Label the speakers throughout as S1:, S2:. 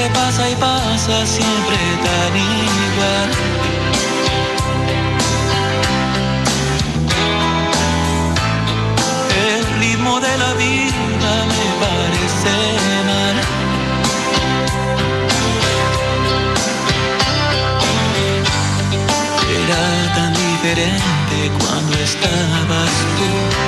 S1: pasa y pasa siempre tan igual. El ritmo de la vida me parece mal. Era tan diferente cuando estabas tú.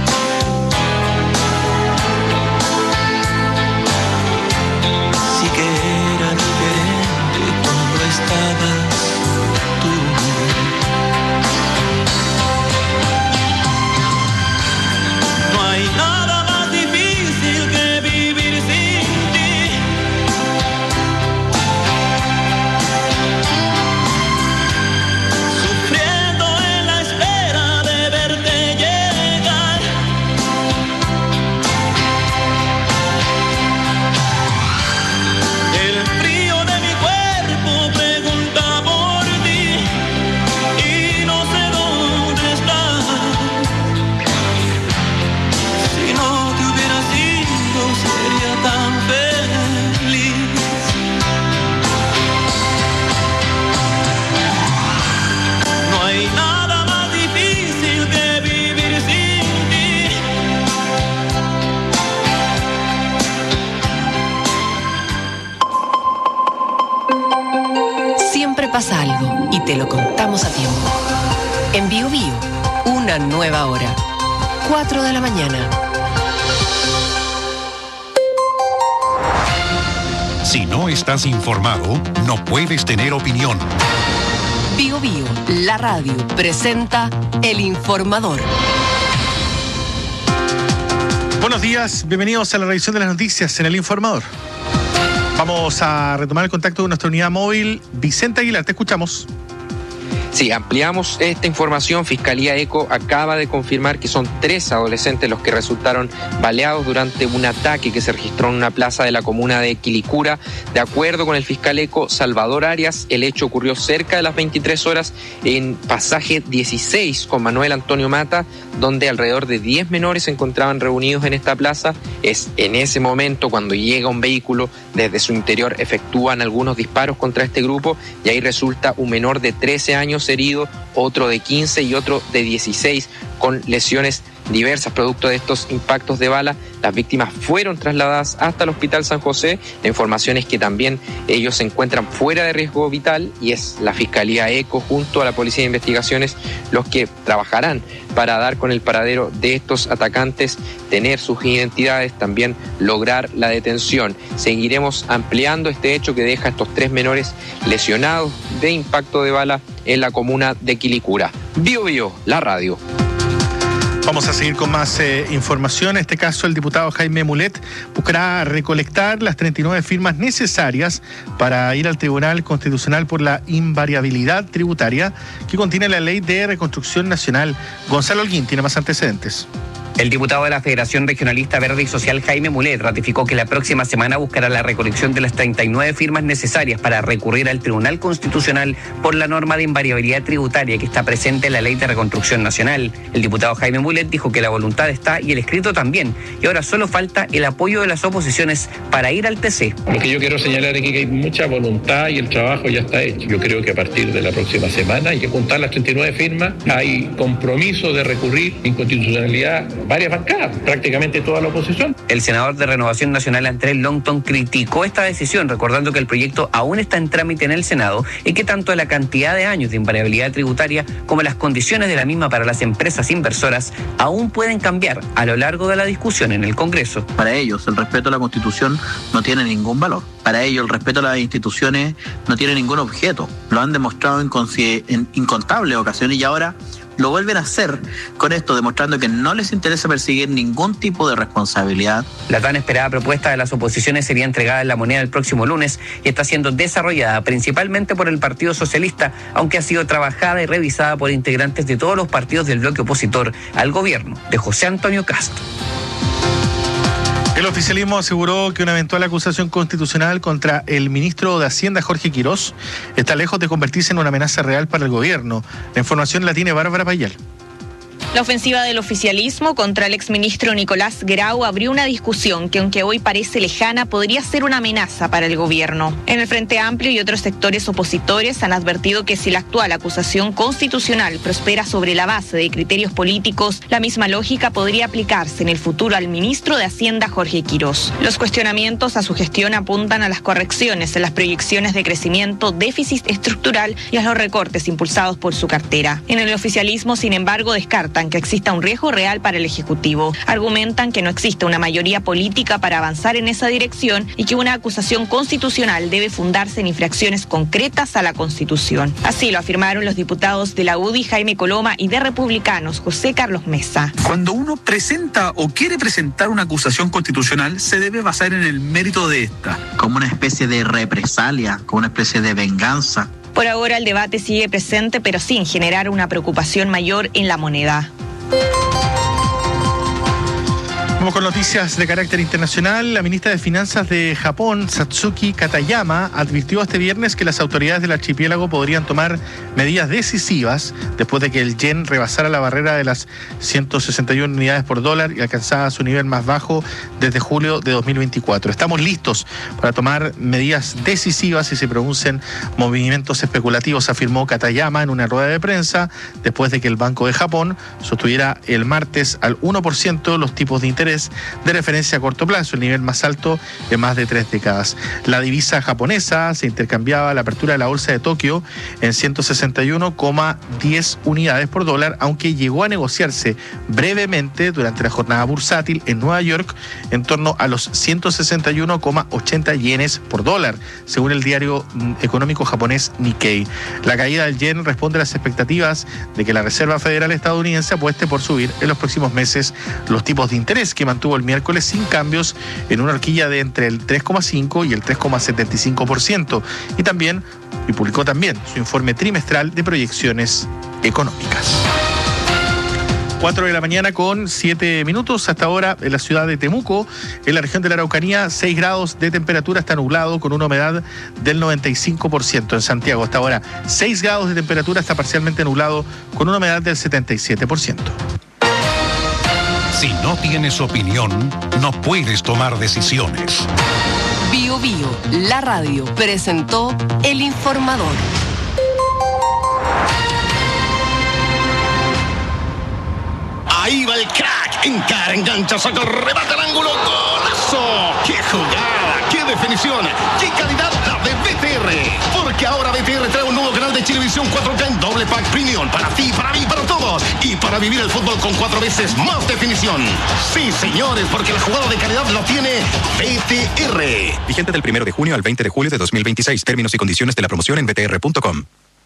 S2: Pasa algo y te lo contamos a tiempo. En Bio Bio, una nueva hora. 4 de la mañana.
S3: Si no estás informado, no puedes tener opinión.
S2: Bio Bio, la radio, presenta El Informador.
S4: Buenos días, bienvenidos a la revisión de las noticias en El Informador. Vamos a retomar el contacto con nuestra unidad móvil. Vicente Aguilar, te escuchamos.
S5: Sí, ampliamos esta información. Fiscalía ECO acaba de confirmar que son 3 adolescentes los que resultaron baleados durante un ataque que se registró en una plaza de la comuna de Quilicura. De acuerdo con el fiscal ECO Salvador Arias, el hecho ocurrió cerca de las 23 horas en pasaje 16 con Manuel Antonio Mata, donde alrededor de 10 menores se encontraban reunidos en esta plaza. Es en ese momento cuando llega un vehículo, desde su interior efectúan algunos disparos contra este grupo y ahí resulta un menor de 13 años herido, otro de 15 y otro de 16 con lesiones diversas producto de estos impactos de bala. Las víctimas fueron trasladadas hasta el Hospital San José. La información es que también ellos se encuentran fuera de riesgo vital y es la Fiscalía ECO junto a la Policía de Investigaciones los que trabajarán para dar con el paradero de estos atacantes, tener sus identidades, también lograr la detención. Seguiremos ampliando este hecho que deja a estos 3 menores lesionados de impacto de bala en la comuna de Quilicura. Bio Bio, la radio.
S4: Vamos a seguir con más información. En este caso, el diputado Jaime Mulet buscará recolectar las 39 firmas necesarias para ir al Tribunal Constitucional por la invariabilidad tributaria que contiene la Ley de Reconstrucción Nacional. Gonzalo Holguín tiene más antecedentes.
S6: El diputado de la Federación Regionalista Verde y Social, Jaime Mulet, ratificó que la próxima semana buscará la recolección de las 39 firmas necesarias para recurrir al Tribunal Constitucional por la norma de invariabilidad tributaria que está presente en la Ley de Reconstrucción Nacional. El diputado Jaime Mulet dijo que la voluntad está y el escrito también, y ahora solo falta el apoyo de las oposiciones para ir al TC.
S7: Lo que yo quiero señalar es que hay mucha voluntad y el trabajo ya está hecho. Yo creo que a partir de la próxima semana hay que juntar las 39 firmas, hay compromiso de recurrir inconstitucionalidad varias bancadas, prácticamente toda la oposición.
S6: El senador de Renovación Nacional, Andrés Longton, criticó esta decisión, recordando que el proyecto aún está en trámite en el Senado y que tanto la cantidad de años de invariabilidad tributaria como las condiciones de la misma para las empresas inversoras aún pueden cambiar a lo largo de la discusión en el Congreso.
S8: Para ellos, el respeto a la Constitución no tiene ningún valor. Para ellos, el respeto a las instituciones no tiene ningún objeto. Lo han demostrado en incontables ocasiones y ahora lo vuelven a hacer con esto, demostrando que no les interesa perseguir ningún tipo de responsabilidad.
S6: La tan esperada propuesta de las oposiciones sería entregada en La Moneda el próximo lunes y está siendo desarrollada principalmente por el Partido Socialista, aunque ha sido trabajada y revisada por integrantes de todos los partidos del bloque opositor al gobierno de José Antonio Kast.
S4: El oficialismo aseguró que una eventual acusación constitucional contra el ministro de Hacienda, Jorge Quirós, está lejos de convertirse en una amenaza real para el gobierno. La información la tiene Bárbara Payal.
S9: La ofensiva del oficialismo contra el exministro Nicolás Grau abrió una discusión que, aunque hoy parece lejana, podría ser una amenaza para el gobierno. En el Frente Amplio y otros sectores opositores han advertido que si la actual acusación constitucional prospera sobre la base de criterios políticos, la misma lógica podría aplicarse en el futuro al ministro de Hacienda, Jorge Quirós. Los cuestionamientos a su gestión apuntan a las correcciones en las proyecciones de crecimiento, déficit estructural y a los recortes impulsados por su cartera. En el oficialismo, sin embargo, descartan que exista un riesgo real para el Ejecutivo. Argumentan que no existe una mayoría política para avanzar en esa dirección y que una acusación constitucional debe fundarse en infracciones concretas a la Constitución. Así lo afirmaron los diputados de la UDI, Jaime Coloma, y de Republicanos, José Carlos Mesa.
S10: Cuando uno presenta o quiere presentar una acusación constitucional, se debe basar en el mérito de esta.
S8: Como una especie de represalia, como una especie de venganza.
S9: Por ahora el debate sigue presente, pero sin generar una preocupación mayor en la moneda.
S4: Vamos con noticias de carácter internacional. La ministra de Finanzas de Japón, Satsuki Katayama, advirtió este viernes que las autoridades del archipiélago podrían tomar medidas decisivas después de que el yen rebasara la barrera de las 161 unidades por dólar y alcanzara su nivel más bajo desde julio de 2024. Estamos listos para tomar medidas decisivas si se producen movimientos especulativos, afirmó Katayama en una rueda de prensa después de que el Banco de Japón sostuviera el martes al 1% los tipos de interés de referencia a corto plazo, el nivel más alto en más de 3 décadas. La divisa japonesa se intercambiaba a la apertura de la bolsa de Tokio en 161,10 unidades por dólar, aunque llegó a negociarse brevemente durante la jornada bursátil en Nueva York en torno a los 161,80 yenes por dólar, según el diario económico japonés Nikkei. La caída del yen responde a las expectativas de que la Reserva Federal estadounidense apueste por subir en los próximos meses los tipos de interés, que mantuvo el miércoles sin cambios en una horquilla de entre el 3,5 y el 3,75%, y publicó también su informe trimestral de proyecciones económicas. 4 de la mañana con 7 minutos. Hasta ahora en la ciudad de Temuco, en la región de la Araucanía, 6 grados de temperatura, está nublado con una humedad del 95%. En Santiago hasta ahora 6 grados de temperatura, está parcialmente nublado con una humedad del 77%.
S3: Si no tienes opinión, no puedes tomar decisiones.
S2: Bio Bio, la radio, presentó El Informador.
S11: Ahí va el crack, encara, engancha, saca, remata al ángulo, ¡golazo! ¡Qué jugada! ¡Qué definición! ¡Qué calidad la de BTR! Porque ahora BTR trae un nuevo canal de Chilevisión 4K en doble pack premium para ti, para mí, para todos, y para vivir el fútbol con 4 veces más definición. Sí, señores, porque la jugada de calidad la tiene BTR.
S12: Vigente del 1 de junio al 20 de julio de 2026. Términos y condiciones de la promoción en btr.com.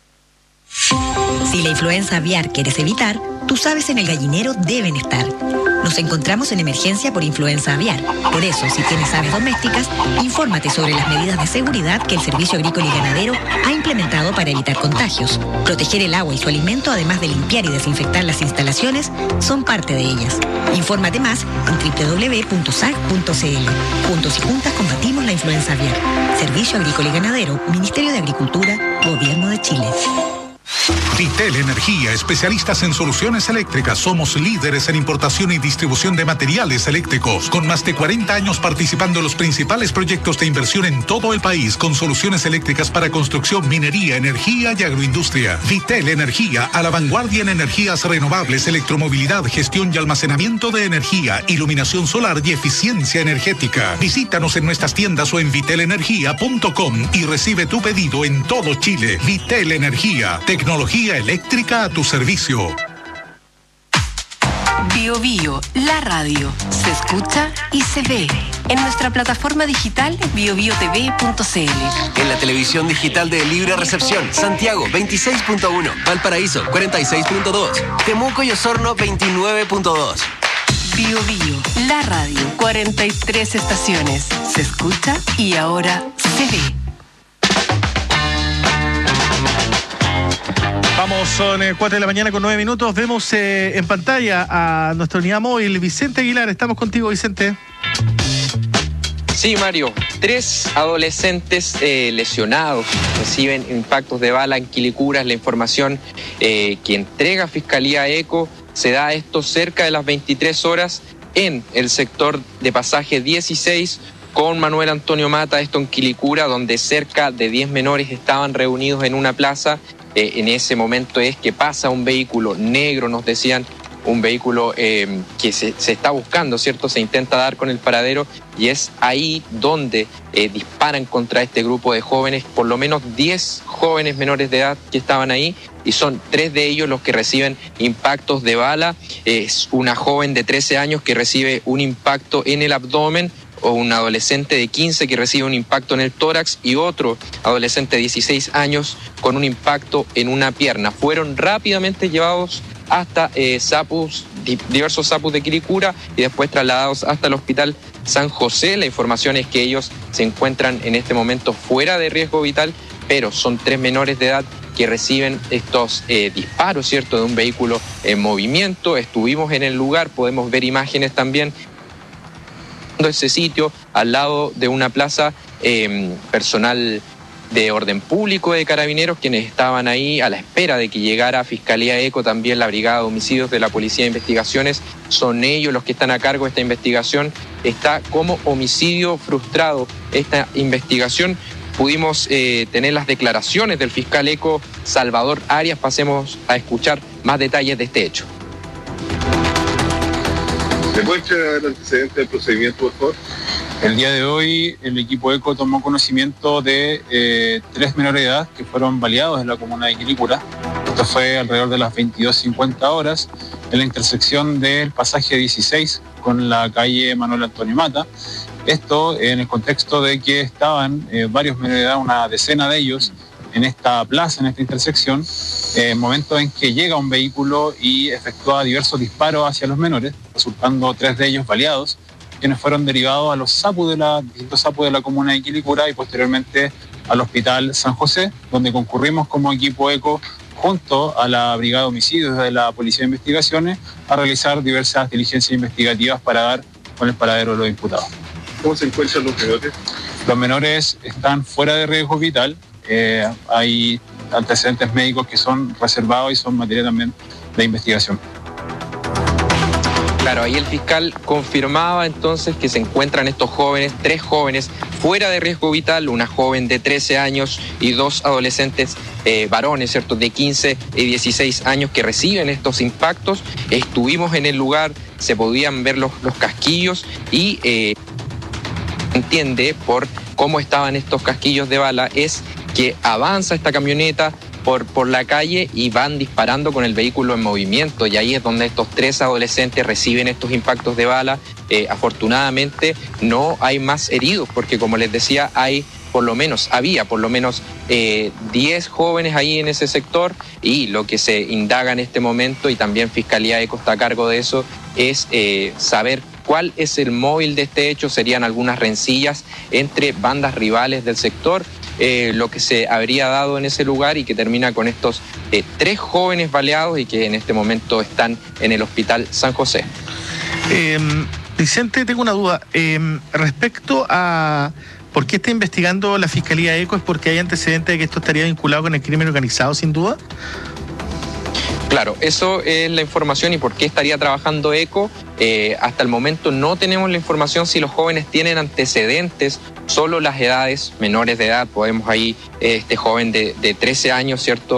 S13: Si la influenza aviar quieres evitar, tus aves en el gallinero deben estar. Nos encontramos en emergencia por influenza aviar. Por eso, si tienes aves domésticas, infórmate sobre las medidas de seguridad que el Servicio Agrícola y Ganadero ha implementado para evitar contagios. Proteger el agua y su alimento, además de limpiar y desinfectar las instalaciones, son parte de ellas. Infórmate más en www.sag.cl. Juntos y juntas combatimos la influenza aviar. Servicio Agrícola y Ganadero, Ministerio de Agricultura, Gobierno de Chile.
S14: Vitel Energía, especialistas en soluciones eléctricas. Somos líderes en importación y distribución de materiales eléctricos, con más de 40 años participando en los principales proyectos de inversión en todo el país, con soluciones eléctricas para construcción, minería, energía y agroindustria. Vitel Energía, a la vanguardia en energías renovables, electromovilidad, gestión y almacenamiento de energía, iluminación solar y eficiencia energética. Visítanos en nuestras tiendas o en vitelenergia.com y recibe tu pedido en todo Chile. Vitel Energía, tecnología eléctrica a tu servicio.
S2: Bio Bio, la radio, se escucha y se ve en nuestra plataforma digital biobiotv.cl.
S15: En la televisión digital de Libre Recepción, Santiago 26.1, Valparaíso 46.2, Temuco y Osorno 29.2.
S2: Bio Bio, la radio, 43 estaciones, se escucha y ahora se ve.
S4: Vamos, son 4 de la mañana con 9 minutos. Vemos en pantalla a nuestra unidad móvil, Vicente Aguilar. Estamos contigo, Vicente.
S5: Sí, Mario. 3 adolescentes lesionados reciben impactos de bala en Quilicura. Es la información que entrega Fiscalía ECO Se da esto cerca de las 23 horas en el sector de pasaje 16 con Manuel Antonio Mata, esto en Quilicura, donde cerca de 10 menores estaban reunidos en una plaza. En ese momento es que pasa un vehículo negro, nos decían, un vehículo que se está buscando, ¿cierto? Se intenta dar con el paradero y es ahí donde disparan contra este grupo de jóvenes, por lo menos 10 jóvenes menores de edad que estaban ahí, y son 3 de ellos los que reciben impactos de bala. Es una joven de 13 años que recibe un impacto en el abdomen, o un adolescente de 15 que recibe un impacto en el tórax, y otro adolescente de 16 años con un impacto en una pierna. Fueron rápidamente llevados hasta diversos SAPUs de Quilicura y después trasladados hasta el Hospital San José. La información es que ellos se encuentran en este momento fuera de riesgo vital, pero son 3 menores de edad que reciben estos disparos, ¿cierto?, de un vehículo en movimiento. Estuvimos en el lugar, podemos ver imágenes también de ese sitio, al lado de una plaza, personal de orden público de Carabineros, quienes estaban ahí a la espera de que llegara Fiscalía ECO, también la Brigada de Homicidios de la Policía de Investigaciones. Son ellos los que están a cargo de esta investigación. Está como homicidio frustrado esta investigación. Pudimos tener las declaraciones del fiscal ECO, Salvador Arias. Pasemos a escuchar más detalles de este hecho.
S16: ¿Me puede entregar el antecedente del procedimiento, por favor?
S17: El día de hoy el equipo ECO tomó conocimiento de 3 menores de edad que fueron baleados en la comuna de Quilicura. Esto fue alrededor de las 22:50 horas en la intersección del pasaje 16 con la calle Manuel Antonio Mata. Esto en el contexto de que estaban varios menores de edad, una decena de ellos, en esta plaza, en esta intersección, momento en que llega un vehículo y efectúa diversos disparos hacia los menores, resultando 3 de ellos baleados, quienes fueron derivados a los distintos SAPUs de la comuna de Quilicura y posteriormente al Hospital San José, donde concurrimos como equipo ECO junto a la Brigada de Homicidios de la Policía de Investigaciones a realizar diversas diligencias investigativas para dar con el paradero de los imputados.
S16: ¿Cómo se encuentran los menores?
S17: Los menores están fuera de riesgo vital. Hay antecedentes médicos que son reservados y son materia también de investigación.
S5: Claro, ahí el fiscal confirmaba entonces que se encuentran estos jóvenes, 3 jóvenes fuera de riesgo vital, una joven de 13 años y 2 adolescentes varones, ¿cierto?, de 15 y 16 años que reciben estos impactos. Estuvimos en el lugar, se podían ver los casquillos y entiende por cómo estaban estos casquillos de bala es que avanza esta camioneta por la calle y van disparando con el vehículo en movimiento, y ahí es donde estos 3 adolescentes reciben estos impactos de bala. Afortunadamente no hay más heridos, porque como les decía, había por lo menos 10 jóvenes ahí en ese sector, y lo que se indaga en este momento, y también Fiscalía ECO está a cargo de eso, es saber cuál es el móvil de este hecho. Serían algunas rencillas entre bandas rivales del sector, lo que se habría dado en ese lugar, y que termina con estos 3 jóvenes baleados y que en este momento están en el Hospital San José.
S4: Vicente, tengo una duda. Respecto a por qué está investigando la Fiscalía ECO, ¿es porque hay antecedentes de que esto estaría vinculado con el crimen organizado, sin duda?
S5: Claro, eso es la información. ¿Y por qué estaría trabajando ECO? Hasta el momento no tenemos la información si los jóvenes tienen antecedentes, solo las edades menores de edad. Podemos ahí, este joven de 13 años, ¿cierto?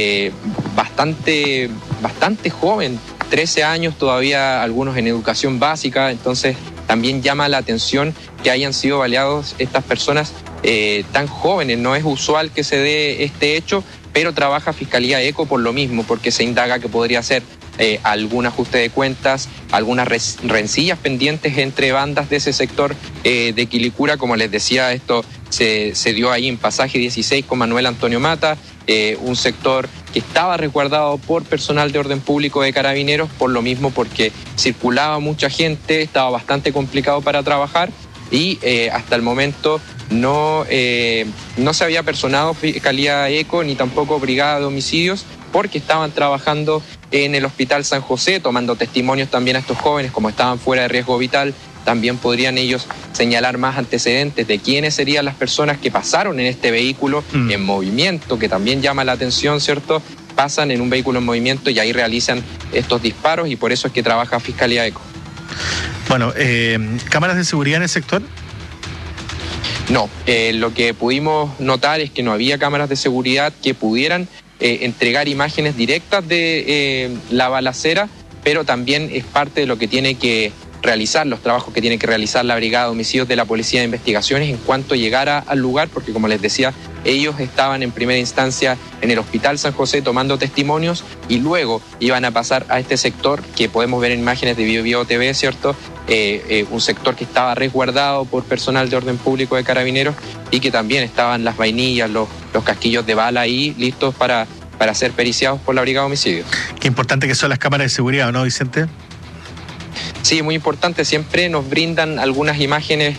S5: Bastante joven, 13 años, todavía algunos en educación básica. Entonces también llama la atención que hayan sido baleados estas personas tan jóvenes. No es usual que se dé este hecho, pero trabaja Fiscalía ECO por lo mismo, porque se indaga que podría ser algún ajuste de cuentas, algunas rencillas pendientes entre bandas de ese sector de Quilicura. Como les decía, esto se dio ahí en pasaje 16 con Manuel Antonio Mata, un sector que estaba resguardado por personal de orden público de Carabineros, por lo mismo, porque circulaba mucha gente, estaba bastante complicado para trabajar, y hasta el momento no se había personado Fiscalía ECO ni tampoco Brigada de Homicidios, porque estaban trabajando en el Hospital San José, tomando testimonios también a estos jóvenes. Como estaban fuera de riesgo vital, también podrían ellos señalar más antecedentes de quiénes serían las personas que pasaron en este vehículo en movimiento, que también llama la atención, ¿cierto? Pasan en un vehículo en movimiento y ahí realizan estos disparos y por eso es que trabaja Fiscalía ECO.
S4: Bueno, ¿cámaras de seguridad en el sector?
S5: No, lo que pudimos notar es que no había cámaras de seguridad que pudieran entregar imágenes directas de la balacera, pero también es parte de lo que tiene que realizar, los trabajos que tiene que realizar la Brigada de Homicidios de la Policía de Investigaciones en cuanto llegara al lugar, porque como les decía, ellos estaban en primera instancia en el Hospital San José tomando testimonios y luego iban a pasar a este sector que podemos ver en imágenes de BioBio TV, ¿cierto? Un sector que estaba resguardado por personal de orden público de Carabineros y que también estaban las vainillas, los casquillos de bala ahí listos para ser periciados por la Brigada de Homicidios.
S4: Qué importante que son las cámaras de seguridad, ¿no, Vicente?
S5: Sí, muy importante. Siempre nos brindan algunas imágenes,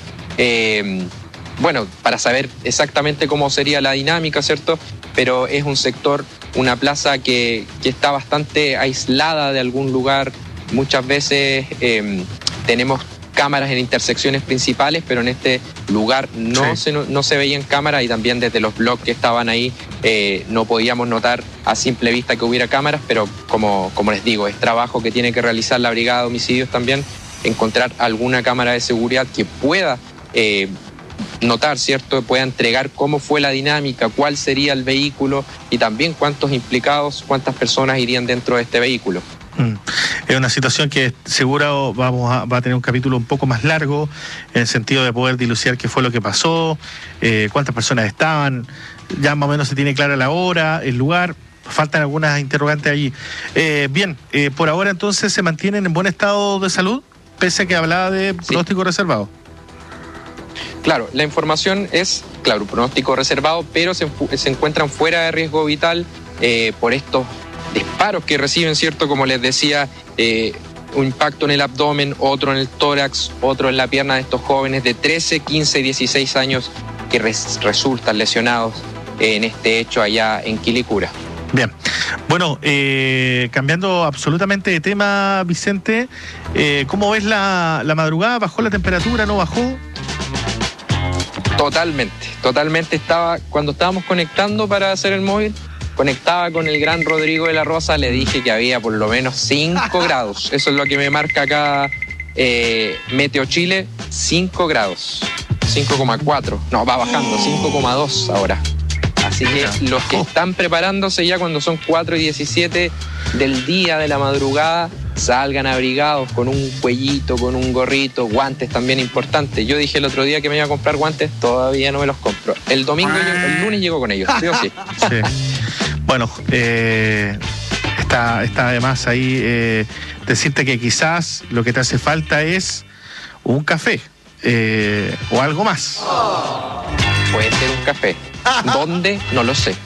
S5: para saber exactamente cómo sería la dinámica, ¿cierto? Pero es un sector, una plaza que está bastante aislada de algún lugar. Muchas veces tenemos cámaras en intersecciones principales, pero en este lugar no se veían cámaras y también desde los blogs que estaban ahí no podíamos notar a simple vista que hubiera cámaras, pero como les digo, es trabajo que tiene que realizar la Brigada de Homicidios también, encontrar alguna cámara de seguridad que pueda notar, ¿cierto? Pueda entregar cómo fue la dinámica, cuál sería el vehículo y también cuántos implicados, cuántas personas irían dentro de este vehículo.
S4: Es una situación que seguro va a tener un capítulo un poco más largo en el sentido de poder dilucidar qué fue lo que pasó, cuántas personas estaban, ya más o menos se tiene clara la hora, el lugar, faltan algunas interrogantes allí. Por ahora entonces se mantienen en buen estado de salud, pese a que hablaba de pronóstico reservado.
S5: Claro, la información es, claro, pronóstico reservado, pero se encuentran fuera de riesgo vital por estos disparos que reciben, ¿cierto? Como les decía, un impacto en el abdomen, otro en el tórax, otro en la pierna de estos jóvenes de 13, 15 y 16 años que resultan lesionados en este hecho allá en Quilicura.
S4: Bien, bueno, cambiando absolutamente de tema, Vicente, ¿cómo ves la madrugada? ¿Bajó la temperatura? ¿No bajó?
S5: Totalmente cuando estábamos conectando para hacer el móvil, conectaba con el gran Rodrigo de la Rosa, le dije que había por lo menos 5 grados. Eso es lo que me marca acá Meteo Chile, 5 grados. 5,4. No, va bajando, 5,2 ahora. Así que los que están preparándose ya cuando son 4:17 del día de la madrugada, salgan abrigados con un cuellito, con un gorrito, guantes también importantes. Yo dije el otro día que me iba a comprar guantes, todavía no me los compro. El lunes llego con ellos, ¿sí o sí?
S4: Sí. Bueno, está además ahí decirte que quizás lo que te hace falta es un café o algo más.
S5: Puede ser un café. ¿Dónde? No lo sé.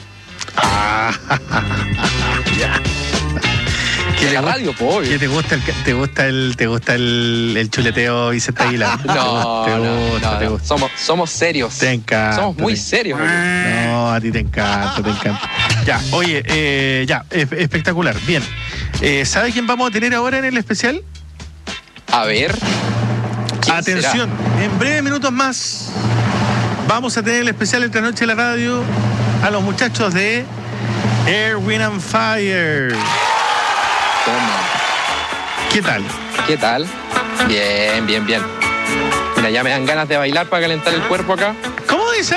S4: Ya.
S5: ¿Qué la radio, po?
S4: ¿Qué te gusta el chuleteo Vicente Aguilar?
S5: No. Somos serios.
S4: Te encanta.
S5: Somos muy serios.
S4: No, a ti te encanta. Ya, oye, espectacular. Bien. ¿Sabe quién vamos a tener ahora en el especial?
S5: A ver.
S4: Atención,
S5: será?
S4: En breves minutos más vamos a tener el especial Entre Noche de la Radio a los muchachos de Air, Wind and Fire. ¿Qué tal?
S5: Bien. Mira, ya me dan ganas de bailar para calentar el cuerpo acá.
S4: ¿Cómo dice?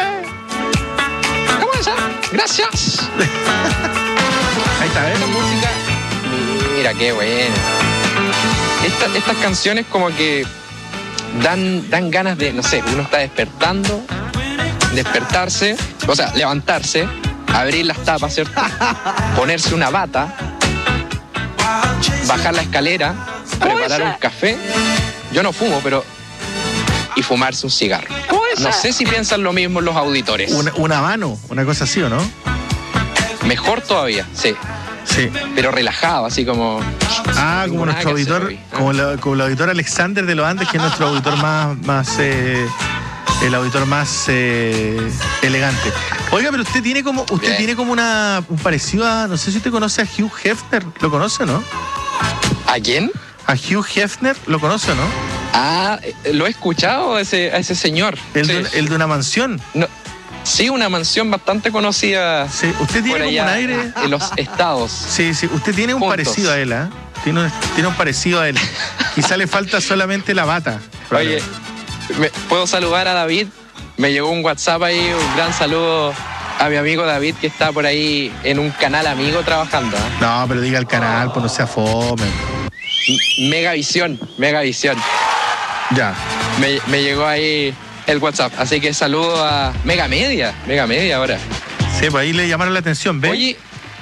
S5: Gracias.
S4: Ahí está, ¿ves?
S5: Esta música, mira qué buena. Estas canciones como que dan ganas de, no sé, uno está despertarse, o sea, levantarse, abrir las tapas, ¿cierto? Ponerse una bata, bajar la escalera, preparar un café. Yo no fumo, pero... y fumarse un cigarro. No sé si piensan lo mismo los auditores.
S4: Una mano, una cosa así, ¿o no?
S5: Mejor todavía, sí. Pero relajado, así como...
S4: como nuestro auditor, como el auditor Alexander de los Andes, que es nuestro auditor más el auditor más elegante. Oiga, pero usted tiene como un parecido a, no sé si usted conoce a Hugh Hefner, ¿lo conoce o no?
S5: ¿A quién?
S4: A Hugh Hefner, ¿lo conoce o no?
S5: Lo he escuchado a ese señor.
S4: El de una mansión.
S5: No. Sí, una mansión bastante conocida.
S4: Sí, usted tiene como un aire
S5: en los estados.
S4: Sí, usted tiene un parecido a él, Tiene un parecido a él. Quizá le falta solamente la bata.
S5: Oye, ¿puedo saludar a David? Me llegó un WhatsApp ahí, un gran saludo a mi amigo David, que está por ahí en un canal amigo trabajando.
S4: No, pero diga el canal, pues no sea fome.
S5: Megavisión.
S4: Ya.
S5: Me llegó ahí el WhatsApp, así que saludo a Mega Media ahora.
S4: Sí, pues ahí le llamaron la atención, ¿ves?
S5: Oye,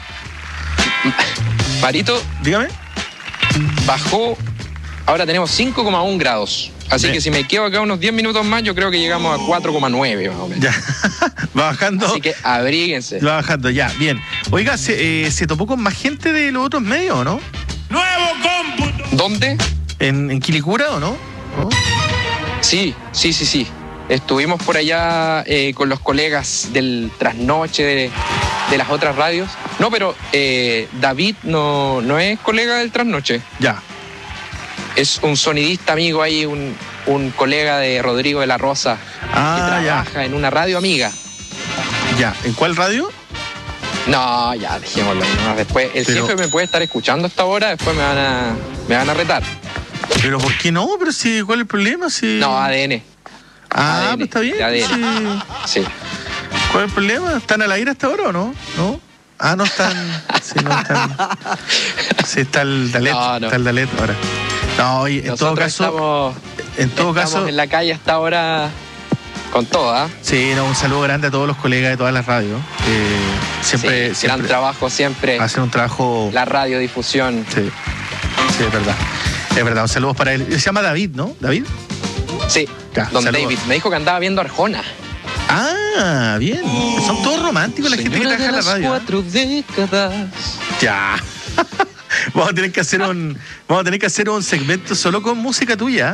S5: Marito,
S4: dígame.
S5: Bajó, ahora tenemos 5,1 grados. Así
S4: Bien.
S5: que si me quedo acá unos 10 minutos más, yo creo que llegamos a 4,9 más o menos.
S4: Ya, va bajando.
S5: Así que abríguense.
S4: Va bajando, ya, bien. Oiga, ¿se topó con más gente de los otros medios, o no?
S5: ¡Nuevo cómputo! ¿Dónde?
S4: ¿En Quilicura o no? ¿No?
S5: Sí. Estuvimos por allá con los colegas del trasnoche de las otras radios. No, pero David no es colega del trasnoche.
S4: Ya.
S5: Es un sonidista amigo ahí, un colega de Rodrigo de la Rosa, que trabaja en una radio amiga.
S4: Ya, ¿en cuál radio?
S5: No, ya, dejémoslo ahí nomás. Después, el jefe me puede estar escuchando a esta hora, después me van a retar.
S4: ¿Pero por qué no? ¿Pero si, cuál es el problema? Si...
S5: No, ADN.
S4: ADN, pues está bien.
S5: ADN. Sí.
S4: ¿Cuál es el problema? ¿Están al aire hasta ahora o no? ¿No? Ah, no están. Sí, no están. Sí, está el Dalet.
S5: No.
S4: Está el Dalet ahora. No, y en todo caso.
S5: Estamos en la calle hasta ahora con todo, ¿ah?
S4: Sí, un saludo grande a todos los colegas de todas las radios. Siempre.
S5: Gran trabajo siempre.
S4: Hacen un trabajo.
S5: La radiodifusión.
S4: Sí, es verdad. Es verdad, un saludo para él. Se llama David, ¿no? ¿David?
S5: Sí,
S4: ya,
S5: don
S4: saludos.
S5: David. Me dijo que andaba viendo Arjona.
S4: Ah, bien. Son todos románticos la gente que trabaja en la radio.
S5: 4 décadas.
S4: Ya. Vamos a tener que hacer un segmento solo con música tuya.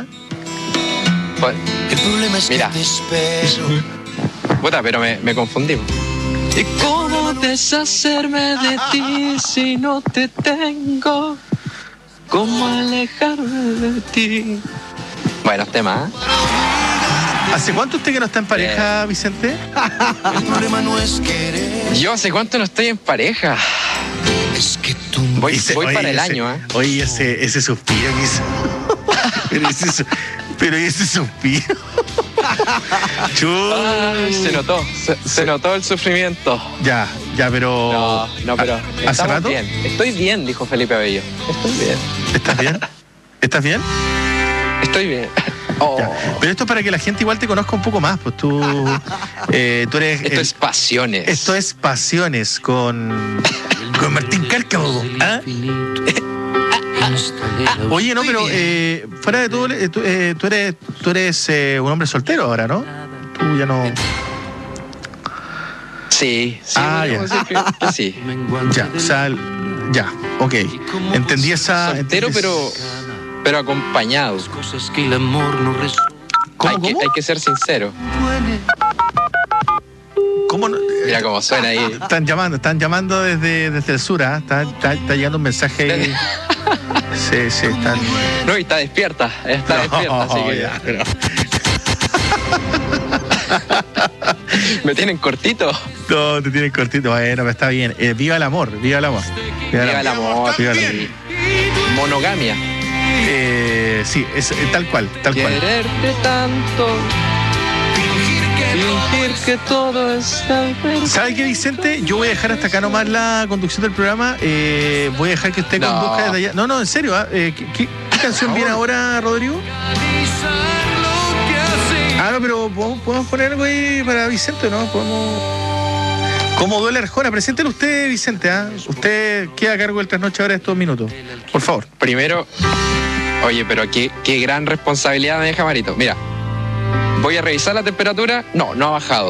S1: El problema es
S5: mira,
S1: que te espero.
S5: Puta, pero me confundí.
S1: ¿Y cómo deshacerme de ti si no te tengo? ¿Cómo alejarme de ti?
S5: Buenos temas, ¿eh?
S4: ¿Hace cuánto usted que no está en pareja, Vicente?
S1: El problema no es querer.
S5: Yo hace cuánto no estoy en pareja.
S1: Es que tú
S5: voy para el año, ¿eh?
S4: Oye, ese suspiro que hizo. pero ese suspiro.
S5: Ay, se notó el sufrimiento.
S4: Ya, pero.
S5: No, pero.
S4: ¿Hace rato?
S5: Bien. Estoy bien, dijo Felipe Abello. Estoy bien.
S4: ¿Estás bien? ¿Estás bien?
S5: Estoy bien. Oh.
S4: Pero esto es para que la gente igual te conozca un poco más, pues tú eres...
S5: Esto es Pasiones.
S4: Esto es Pasiones con Martín Cárcamo. ¿Ah? Oye, no, pero fuera de todo, tú eres un hombre soltero ahora, ¿no? Tú ya no...
S5: Sí.
S4: Ya.
S5: Que sí.
S4: Ya, o sea, ya, ok. Entendí esa...
S5: Soltero, pero acompañado.
S4: ¿Cómo?
S5: Hay que ser sincero.
S4: ¿Cómo no?
S5: Mira cómo suena ahí.
S4: Están llamando desde el sur, ¿ah? Está llegando un mensaje ahí. Sí, están...
S5: No, y está despierta, así que...
S4: Ya, pero...
S5: ¿Me tienen cortito?
S4: No, te tienen cortito. Bueno, pero está bien. Viva el amor.
S5: Viva el amor. Monogamia.
S4: Sí, es tal cual.
S5: Quererte tanto, fingir que todo está perfecto.
S4: ¿Sabe qué, Vicente? Yo voy a dejar hasta acá nomás la conducción del programa. Voy a dejar que usted conduzca desde allá. No, en serio. ¿Qué canción viene ahora, Rodrigo? No, pero podemos poner algo ahí para Vicente, ¿no? ¿Cómo duele Arjona? Preséntelo usted, Vicente, ¿ah? Usted queda a cargo del trasnoche ahora de estos minutos. Por favor.
S5: Primero, oye, pero qué gran responsabilidad me deja Marito. Mira, voy a revisar la temperatura. No ha bajado.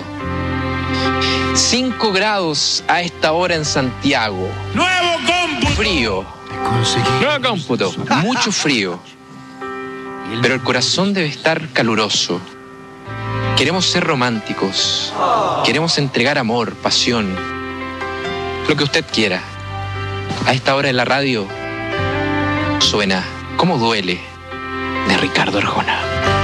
S5: 5 grados a esta hora en Santiago.
S1: ¡Nuevo cómputo!
S5: Frío. Nuevo cómputo. Mucho frío. Pero el corazón debe estar caluroso. Queremos ser románticos. Queremos entregar amor, pasión. Lo que usted quiera. A esta hora en la radio suena ¿Cómo duele? De Ricardo Arjona.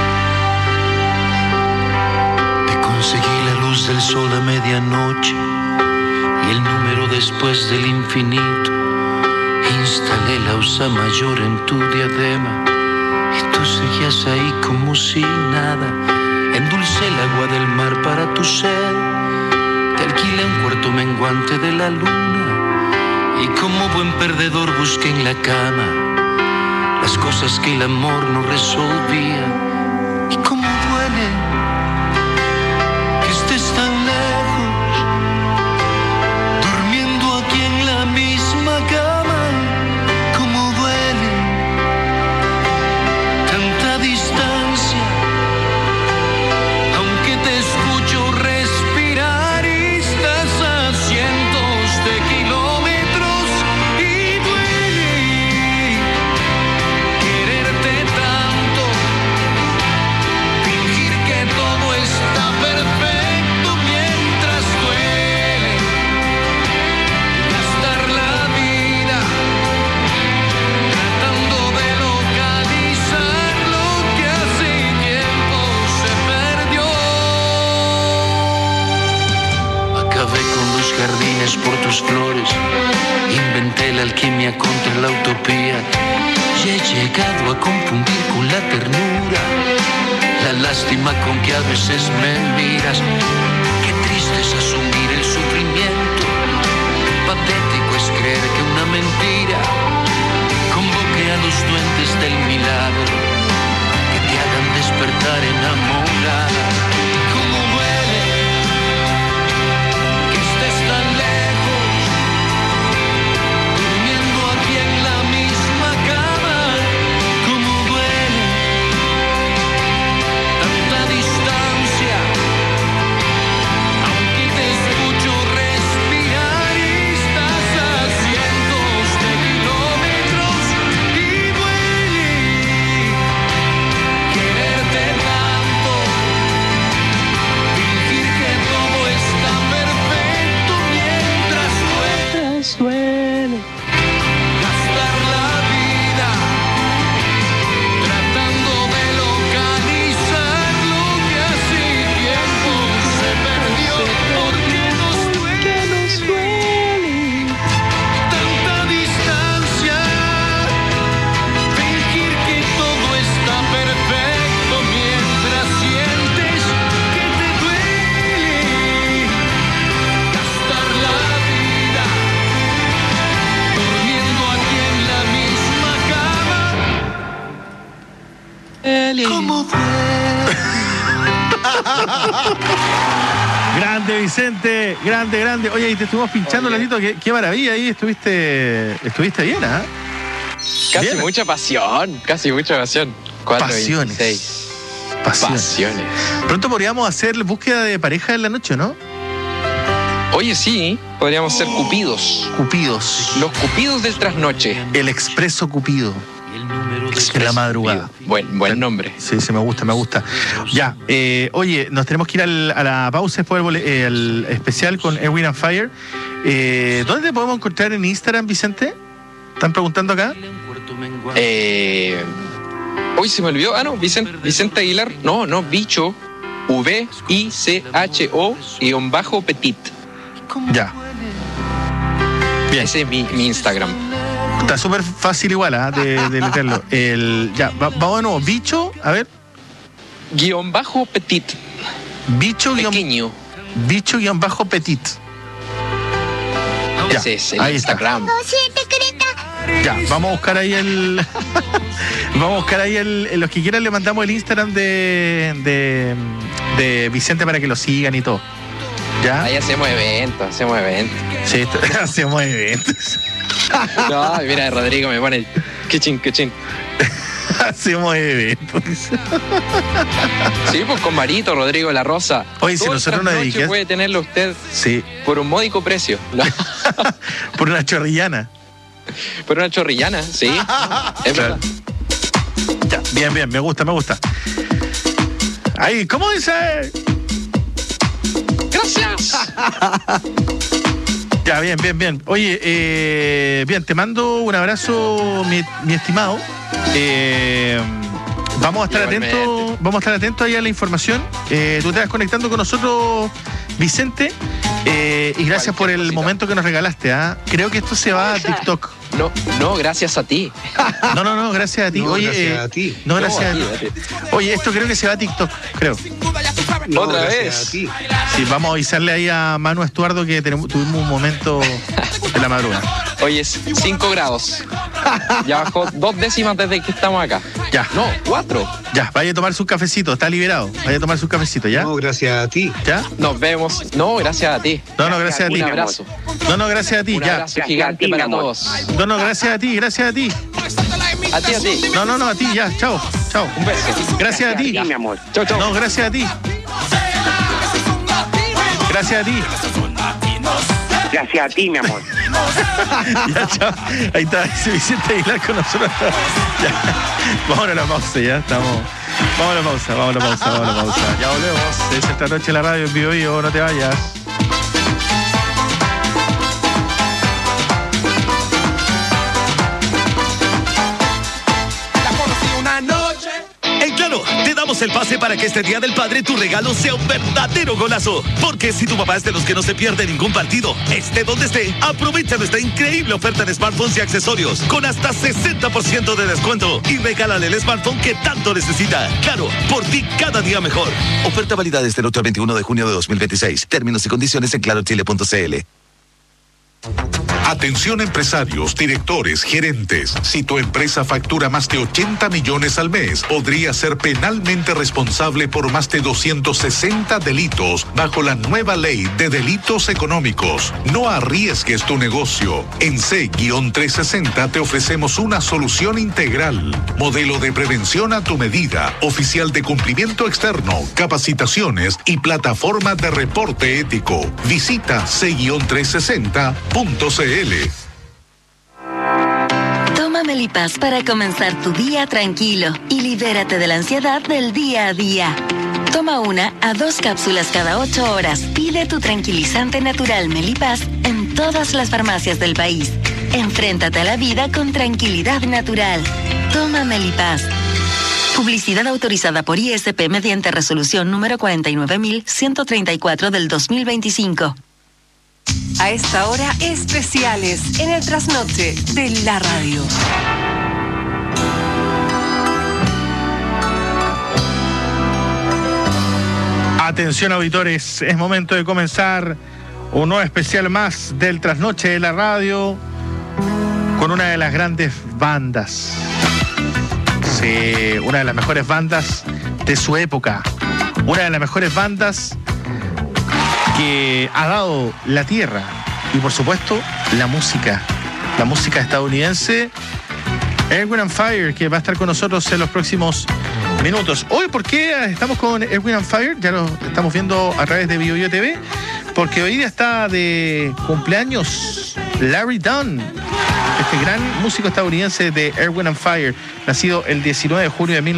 S1: Te conseguí la luz del sol a medianoche y el número después del infinito. instalé la Ursa Mayor en tu diadema y tú seguías ahí como si nada. Endulcé el agua del mar para tu sed, te alquilé un cuarto menguante de la luna y como buen perdedor busqué en la cama las cosas que el amor no resolvía. Y cómo duele que estés tan lejos, durmiendo aquí en la misma cama. Cómo duele tanta distancia, aunque te escucho respirar y estás a cientos de kilómetros. Y duele quererte tanto, fingir que todo está perfecto mientras duele gastar la vida tratando de localizar lo que hace tiempo se perdió. Acabé con los jardines por tus flores, inventé la alquimia contra la utopía y he llegado a confundir con la ternura la lástima con que a veces me miras. Qué triste es asumir el sufrimiento, patético es creer que una mentira convoque a los duendes del milagro que te hagan despertar enamorada. Cómo duele que estés tan lejos, durmiendo aquí en la misma cama. Cómo duele tanta distancia, aunque te escucho respirar y estás a cientos de kilómetros. Y duele quererte tanto, fingir que todo está perfecto mientras duele gastar la vida tratando de localizar lo que hace tiempo se perdió. Porque nos duele tanta distancia, fingir que todo está perfecto mientras sientes que te duele gastar la vida durmiendo aquí en la misma cama. ¿Cómo
S4: Grande, Vicente, grande. Oye, y te estuvimos pinchando, Latito, qué maravilla ahí, estuviste bien, ¿ah?
S5: Casi
S4: Bien.
S5: mucha pasión. 4:26. Pasiones.
S4: Pronto podríamos hacer búsqueda de pareja en la noche, ¿no?
S5: Oye, sí, podríamos ser cupidos.
S4: Cupidos.
S5: Los cupidos del trasnoche.
S4: El expreso Cupido. En la madrugada.
S5: Buen nombre.
S4: Sí, me gusta. Ya, oye, nos tenemos que ir a la pausa después el especial con Erwin and Fire. ¿Dónde te podemos encontrar en Instagram, Vicente? ¿Están preguntando acá?
S5: Hoy se me olvidó. No, Vicente Aguilar. No, Bicho. VICHO_petit.
S4: Ya. Bien.
S5: Ese es mi Instagram.
S4: Está súper fácil igual, ¿ah? de leerlo. Vamos de nuevo. Bicho, a ver.
S5: _petit.
S4: Pequeño. Bicho_petit. Ya,
S5: ese es el
S4: ahí
S5: Instagram.
S4: Ya, vamos a buscar ahí los que quieran le mandamos el Instagram de Vicente para que lo sigan y todo. ¿Ya?
S5: Ahí hacemos eventos.
S4: Sí, hacemos eventos.
S5: No, mira, Rodrigo me pone quechín.
S4: Hacemos eventos.
S5: Sí, pues con Marito, Rodrigo La Rosa.
S4: Oye, si nosotros nos dedicamos,
S5: puede tenerlo usted
S4: sí,
S5: por un módico precio.
S4: por una chorrillana.
S5: Por una chorrillana, sí. Es verdad.
S4: Ya, bien, me gusta. Ahí, ¿cómo dice?
S5: Gracias.
S4: Ya, bien. Oye, bien, te mando un abrazo, mi estimado. Vamos a estar atentos ahí a la información. Tú te vas conectando con nosotros, Vicente. Y gracias por el momento que nos regalaste. Creo que esto se va a TikTok.
S5: No, gracias a ti.
S4: No, gracias a ti. Oye,
S18: gracias a ti.
S4: No, gracias a ti. Oye, esto creo que se va a TikTok, creo.
S5: ¿Otra vez?
S18: Sí,
S4: vamos a avisarle ahí a Manu Estuardo que tuvimos un momento en la madrugada.
S5: Hoy es 5 grados. Ya bajó 2 décimas desde que estamos acá.
S4: Ya.
S5: No, 4.
S4: Ya, vaya a tomar su cafecito, está liberado. Vaya a tomar su cafecito, ¿ya?
S18: No, gracias a ti.
S4: ¿Ya?
S5: Nos vemos. No, gracias a ti.
S4: No, gracias a ti.
S5: Un abrazo.
S4: No, gracias a ti,
S5: Un
S4: ya.
S5: abrazo gigante para todos.
S4: No, gracias a ti, gracias a ti.
S5: A ti.
S4: No, a ti, ya, chao.
S5: Un beso.
S4: Gracias a ti.
S18: mi amor.
S5: Chau.
S4: No, gracias a ti. Gracias a ti.
S18: Gracias a ti, mi amor.
S4: Ya, chao. Ahí está ese Vicente Aguilar con nosotros. Ya. Vamos a la pausa, ya estamos. Vamos a la pausa. Ya volvemos. Es esta noche la radio en vivo, no te vayas.
S19: En Claro, te damos el pase para que este Día del Padre tu regalo sea un verdadero golazo. Porque si tu papá es de los que no se pierde ningún partido, esté donde esté, aprovecha nuestra increíble oferta de smartphones y accesorios con hasta 60% de descuento y regálale el smartphone que tanto necesita. Claro, por ti cada día mejor.
S20: Oferta válida desde el 8 al 21 de junio de 2026. Términos y condiciones en clarochile.cl.
S14: Atención empresarios, directores, gerentes. Si tu empresa factura más de 80 millones al mes, podría ser penalmente responsable por más de 260 delitos bajo la nueva ley de delitos económicos. No arriesgues tu negocio. En C-360 te ofrecemos una solución integral. Modelo de prevención a tu medida, oficial de cumplimiento externo, capacitaciones y plataforma de reporte ético. Visita C-360.cl.
S21: Toma Melipaz para comenzar tu día tranquilo y libérate de la ansiedad del día a día. Toma 1 a 2 cápsulas cada 8 horas. Pide tu tranquilizante natural Melipaz en todas las farmacias del país. Enfréntate a la vida con tranquilidad natural. Toma Melipaz. Publicidad autorizada por ISP mediante resolución número 49.134 del 2025.
S2: A esta hora, especiales en el trasnoche de la radio.
S4: Atención auditores, es momento de comenzar un nuevo especial más del trasnoche de la radio con una de las grandes bandas. Sí, una de las mejores bandas de su época. Una de las mejores bandas que ha dado la tierra y por supuesto la música estadounidense. Earth, Wind & Fire, que va a estar con nosotros en los próximos minutos. Hoy, ¿por qué estamos con Earth, Wind & Fire? Ya lo estamos viendo a través de BioBio TV, porque hoy día está de cumpleaños Larry Dunn, este gran músico estadounidense de Earth, Wind & Fire, nacido el 19 de junio de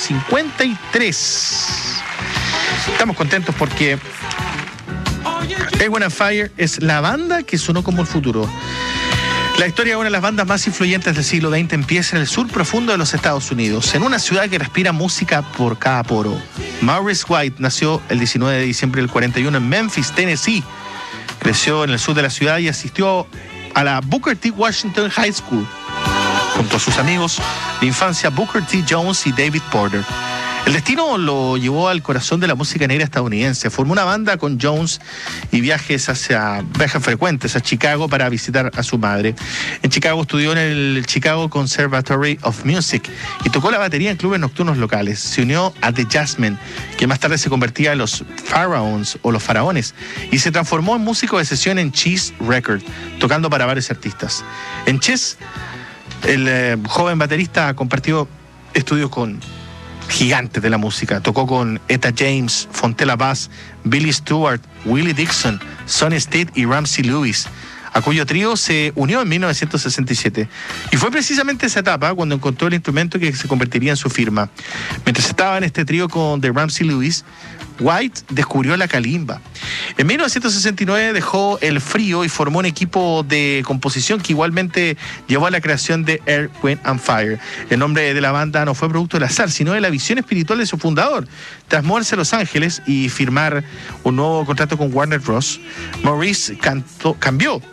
S4: 1953. Estamos contentos porque Earth, Wind & Fire es la banda que sonó como el futuro. La historia de una de las bandas más influyentes del siglo XX empieza en el sur profundo de los Estados Unidos, en una ciudad que respira música por cada poro. Maurice White nació el 19 de diciembre del 41 en Memphis, Tennessee. Creció en el sur de la ciudad y asistió a la Booker T. Washington High School, junto a sus amigos de infancia Booker T. Jones y David Porter. El destino lo llevó al corazón de la música negra estadounidense. Formó una banda con Jones y viajes frecuentes a Chicago para visitar a su madre. En Chicago estudió en el Chicago Conservatory of Music y tocó la batería en clubes nocturnos locales. Se unió a The Jazzmen, que más tarde se convertía en los Pharaohs o los Faraones, y se transformó en músico de sesión en Chess Records, tocando para varios artistas. En Chess, el joven baterista compartió estudios con gigantes de la música. Tocó con Etta James, Fontella Bass, Billy Stewart, Willie Dixon, Sonny Stitt y Ramsey Lewis, a cuyo trío se unió en 1967. Y fue precisamente esa etapa cuando encontró el instrumento que se convertiría en su firma. Mientras estaba en este trío con The Ramsey Lewis, White descubrió la calimba. En 1969 dejó el frío y formó un equipo de composición que igualmente llevó a la creación de Earth, Wind and Fire. El nombre de la banda no fue producto del azar, sino de la visión espiritual de su fundador. Tras moverse a Los Ángeles y firmar un nuevo contrato con Warner Bros., Maurice cambió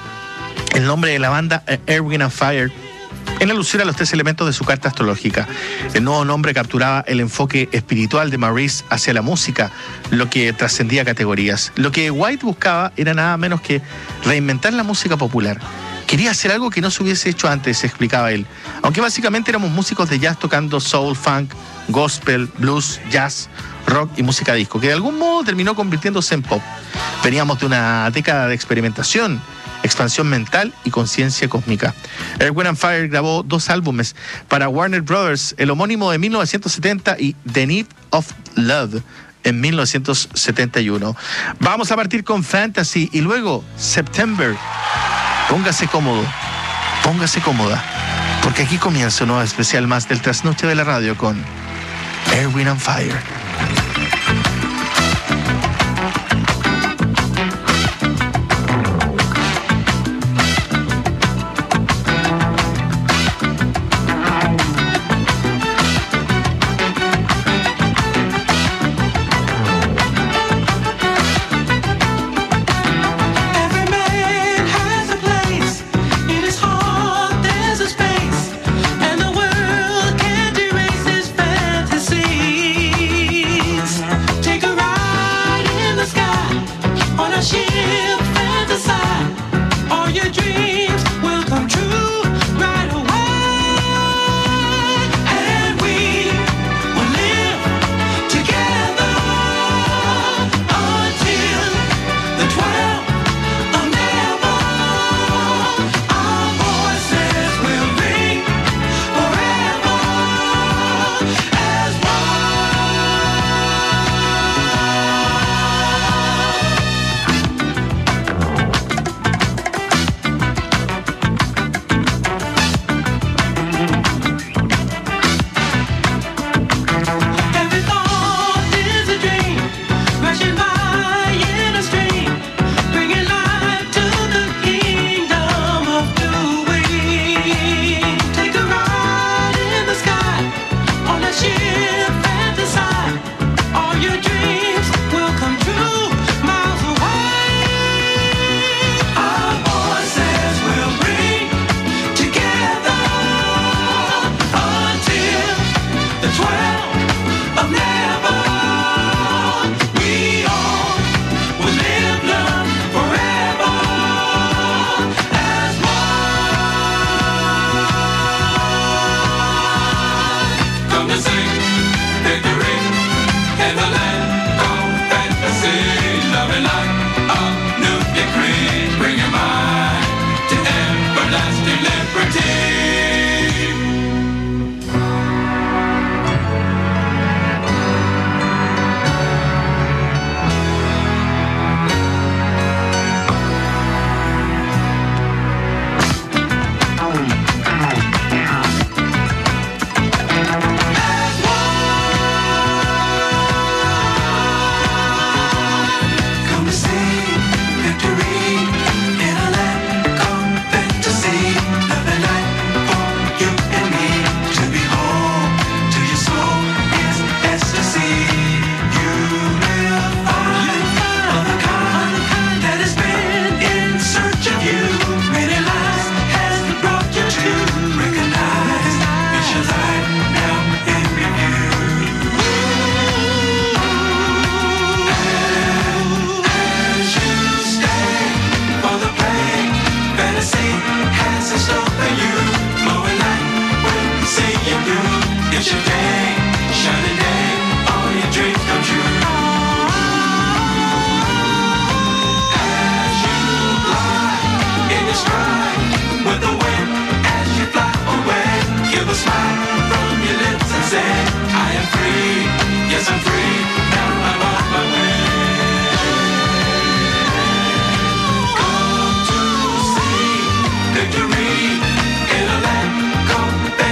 S4: el nombre de la banda Earth, Wind and Fire en alusión a los 3 elementos de su carta astrológica. El nuevo nombre capturaba el enfoque espiritual de Maurice hacia la música, lo que trascendía categorías. Lo que White buscaba era nada menos que reinventar la música popular. Quería hacer algo que no se hubiese hecho antes, explicaba él. Aunque básicamente éramos músicos de jazz tocando soul, funk, gospel, blues, jazz, rock y música disco, que de algún modo terminó convirtiéndose en pop. Veníamos de una década de experimentación, expansión mental y conciencia cósmica. Earth, Wind and Fire grabó 2 álbumes para Warner Brothers, el homónimo de 1970 y The Need of Love en 1971. Vamos a partir con Fantasy y luego September. Póngase cómodo, póngase cómoda, porque aquí comienza un nuevo especial más del Trasnoche de la Radio con Earth, Wind and Fire.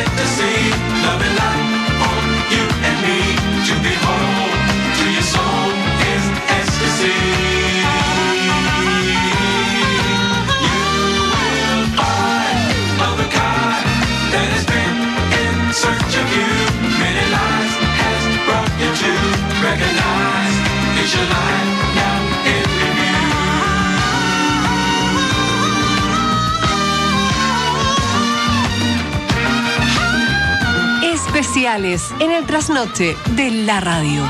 S18: Loving life for you and me to behold to your soul.
S2: especiales en el trasnoche de la radio.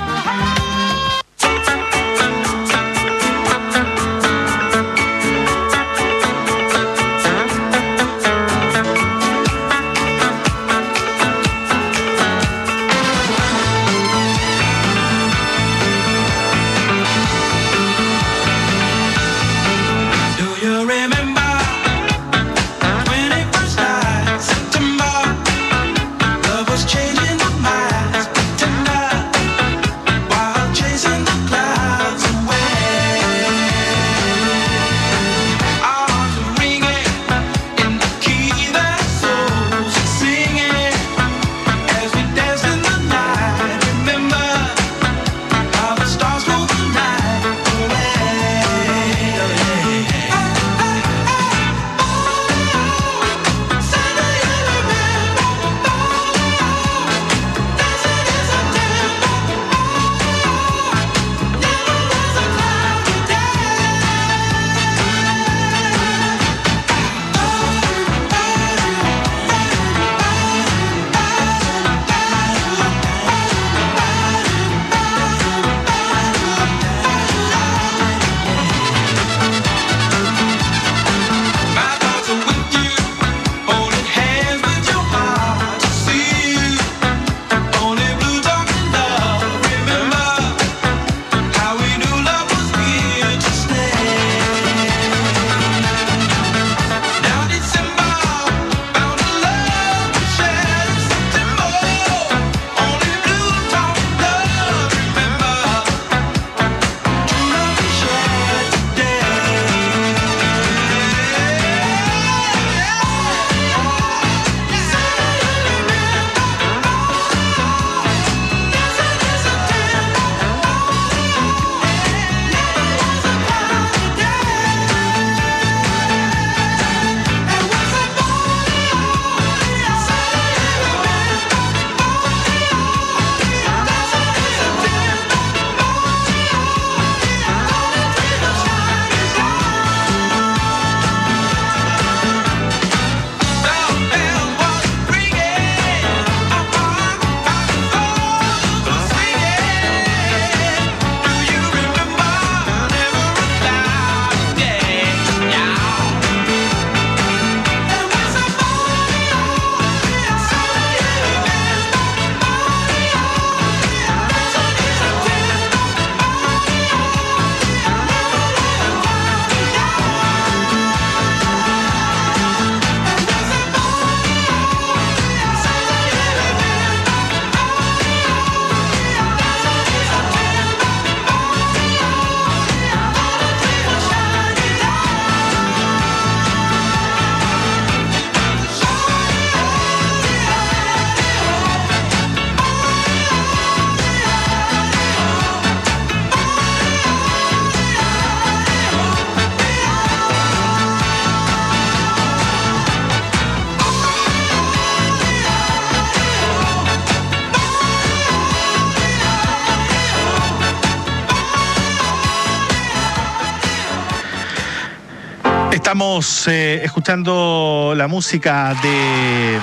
S4: Estamos escuchando la música de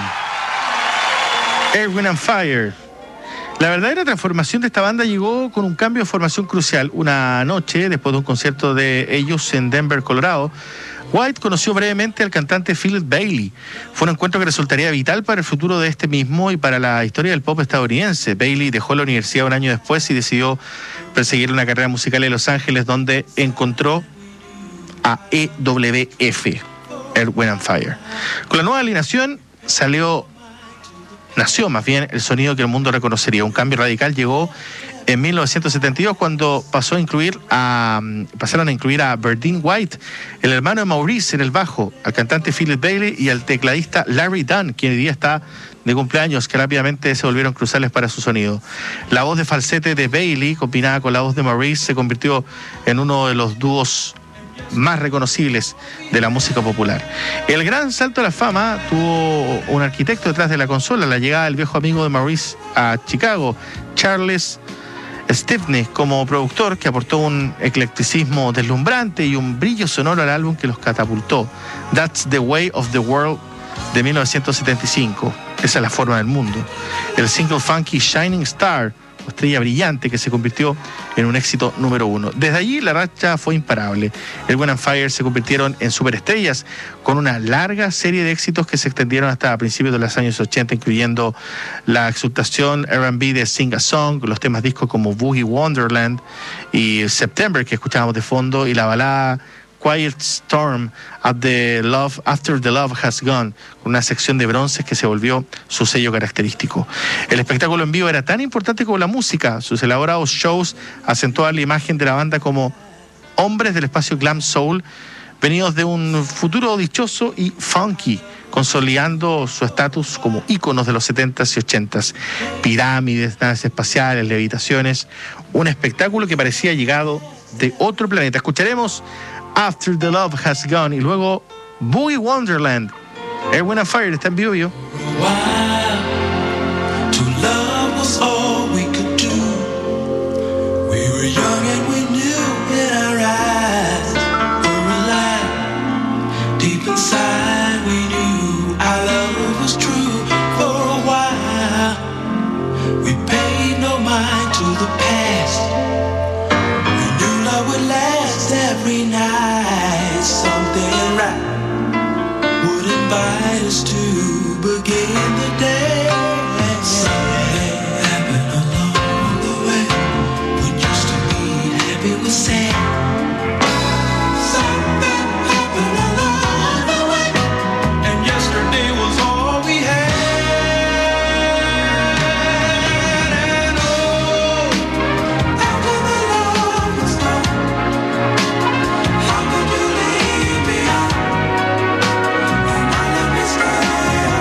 S4: Earth, Wind & Fire. La verdadera transformación de esta banda llegó con un cambio de formación crucial. Una noche, después de un concierto de ellos en Denver, Colorado, White conoció brevemente al cantante Philip Bailey. Fue un encuentro que resultaría vital para el futuro de este mismo y para la historia del pop estadounidense. Bailey dejó la universidad un año después y decidió perseguir una carrera musical en Los Ángeles, donde encontró a EWF, Earth, Wind & Fire. Con la nueva alineación nació más bien el sonido que el mundo reconocería. Un cambio radical llegó en 1972 cuando pasaron a incluir a Verdine White, el hermano de Maurice en el bajo, al cantante Philip Bailey y al tecladista Larry Dunn, quien hoy día está de cumpleaños, que rápidamente se volvieron cruciales para su sonido. La voz de falsete de Bailey, combinada con la voz de Maurice, se convirtió en uno de los dúos más reconocibles de la música popular. El gran salto a la fama tuvo un arquitecto detrás de la consola, la llegada del viejo amigo de Maurice a Chicago, Charles Stepney, como productor, que aportó un eclecticismo deslumbrante y un brillo sonoro al álbum que los catapultó. That's the Way of the World de 1975. Esa es la forma del mundo. El single funky Shining Star, estrella brillante, que se convirtió en un éxito número 1. Desde allí la racha fue imparable. El Earth, Wind and Fire se convirtieron en superestrellas con una larga serie de éxitos que se extendieron hasta principios de los años 80, incluyendo la exultación R&B de Sing a Song, los temas discos como Boogie Wonderland y September, que escuchábamos de fondo, y la balada Quiet Storm After the Love Has Gone, con una sección de bronces que se volvió su sello característico. El espectáculo en vivo era tan importante como la música. Sus elaborados shows acentuaban la imagen de la banda como hombres del espacio glam soul, venidos de un futuro dichoso y funky, consolidando su estatus como íconos de los 70s y 80s. Pirámides, naves espaciales, levitaciones, un espectáculo que parecía llegado de otro planeta. Escucharemos After the Love Has Gone y luego Boogie Wonderland. Earth, Wind and Fire está en vivo.
S1: To love was all we could do. We were young and we knew in our eyes were alive. Deep inside we knew our love was true. For a while we paid no mind to the past. We knew love would last every night. Something right would invite us to begin the day. Something happened along the way. What used to be happy was sad. Something happened along the way, and yesterday was all we had. And oh, after the love was gone, how could you leave me on? And I let me stay.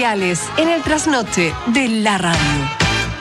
S2: Especiales en el trasnoche de la radio.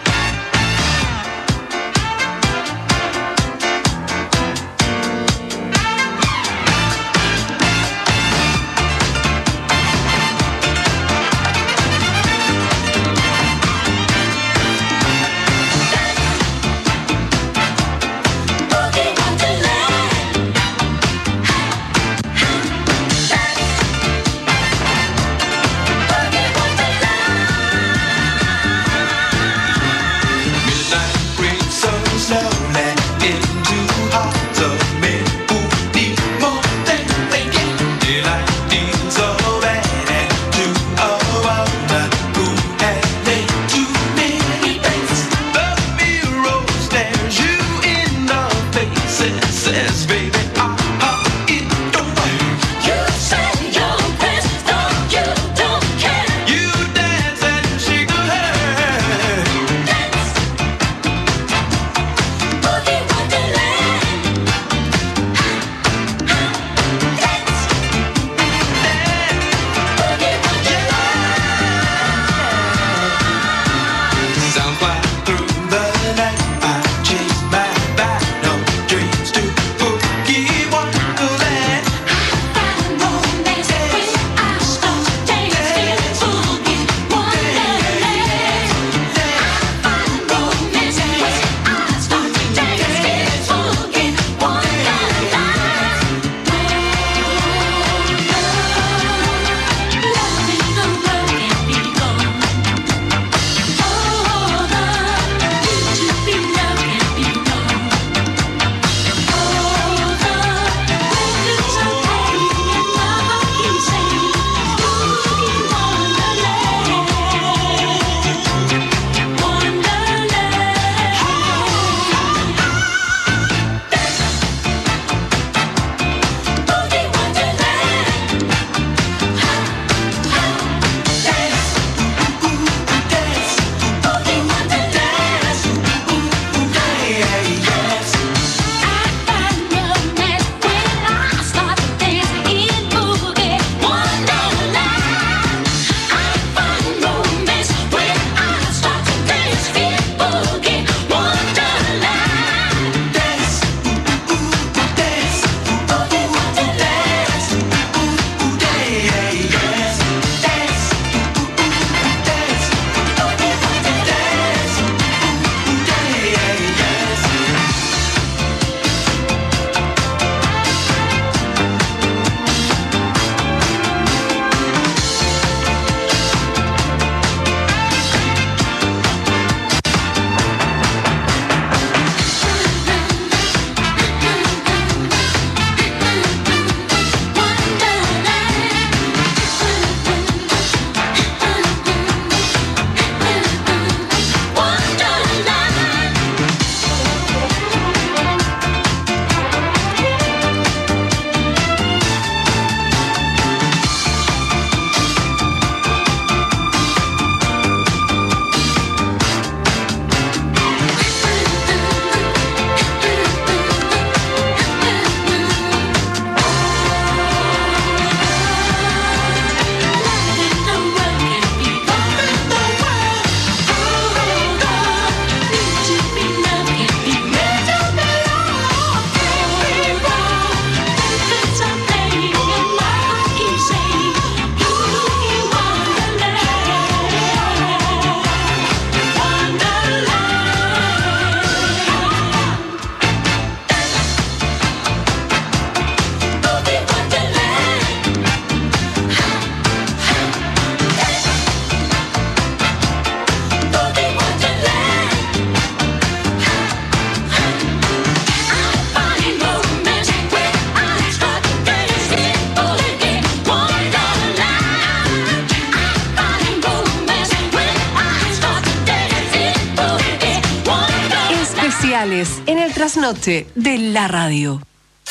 S2: En el trasnoche de la radio.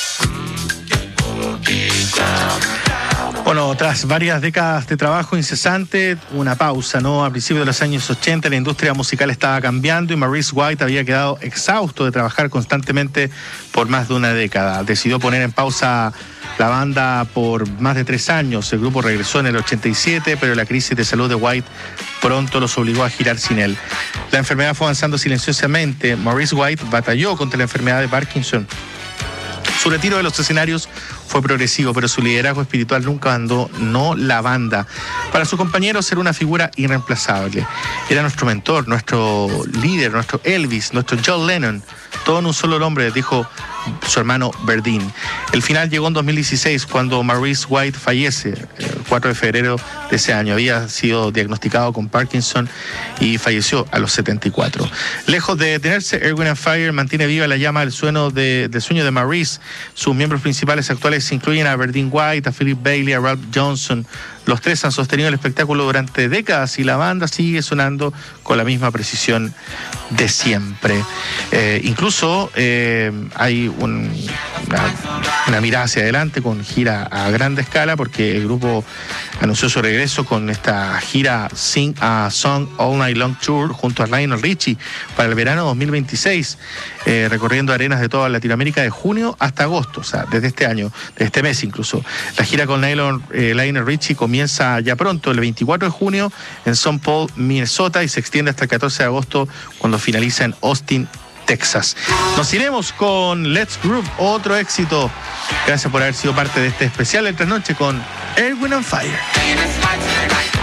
S4: Bueno, tras varias décadas de trabajo incesante, una pausa, ¿no? A principios de los años 80 la industria musical estaba cambiando y Maurice White había quedado exhausto de trabajar constantemente por más de una década. Decidió poner en pausa la banda por más de 3 años. El grupo regresó en el 87, pero la crisis de salud de White pronto los obligó a girar sin él. La enfermedad fue avanzando silenciosamente. Maurice White batalló contra la enfermedad de Parkinson. Su retiro de los escenarios fue progresivo, pero su liderazgo espiritual nunca abandonó la banda. Para sus compañeros era una figura irreemplazable. Era nuestro mentor, nuestro líder, nuestro Elvis, nuestro John Lennon. Todo en un solo nombre, dijo su hermano Verdine. El final llegó en 2016, cuando Maurice White fallece, el 4 de febrero de ese año. Había sido diagnosticado con Parkinson y falleció a los 74. Lejos de detenerse, Erwin and Fire mantiene viva la llama del sueño de Maurice. Sus miembros principales actuales incluyen a Verdine White, a Philip Bailey, a Ralph Johnson. Los tres han sostenido el espectáculo durante décadas y la banda sigue sonando con la misma precisión de siempre. Incluso hay una mirada hacia adelante con gira a grande escala, porque el grupo anunció su regreso con esta gira Sing a Song All Night Long Tour junto a Lionel Richie para el verano 2026, recorriendo arenas de toda Latinoamérica de junio hasta agosto, o sea, desde este año, desde este mes incluso. La gira con Lionel Richie comienza ya pronto, el 24 de junio, en St. Paul, Minnesota, y se extiende hasta el 14 de agosto, cuando finaliza en Austin, Texas. Nos iremos con Let's Groove, otro éxito. Gracias por haber sido parte de este especial de Trasnoche con Erwin and Fire.